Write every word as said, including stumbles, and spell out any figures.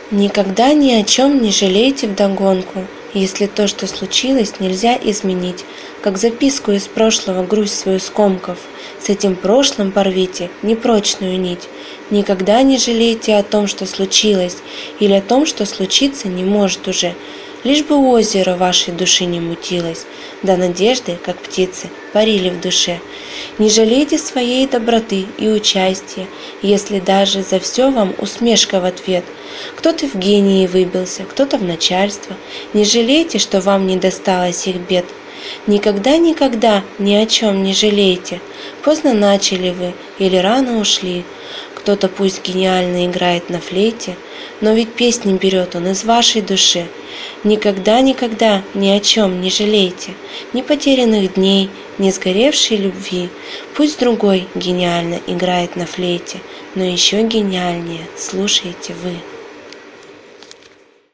Никогда ни о чем не жалейте вдогонку, если то, что случилось, нельзя изменить, как записку из прошлого грусть свою скомков. С этим прошлым порвите непрочную нить. Никогда не жалейте о том, что случилось, или о том, что случиться не может уже. Лишь бы озеро вашей души не мутилось, да надежды, как птицы, парили в душе. Не жалейте своей доброты и участия, если даже за все вам усмешка в ответ. Кто-то в гении выбился, кто-то в начальство. Не жалейте, что вам не досталось их бед. Никогда-никогда ни о чем не жалейте. Поздно начали вы или рано ушли. Кто-то пусть гениально играет на флейте, но ведь песни берет он из вашей души. Никогда-никогда ни о чем не жалейте, ни потерянных дней, ни сгоревшей любви. Пусть другой гениально играет на флейте, но еще гениальнее слушаете вы.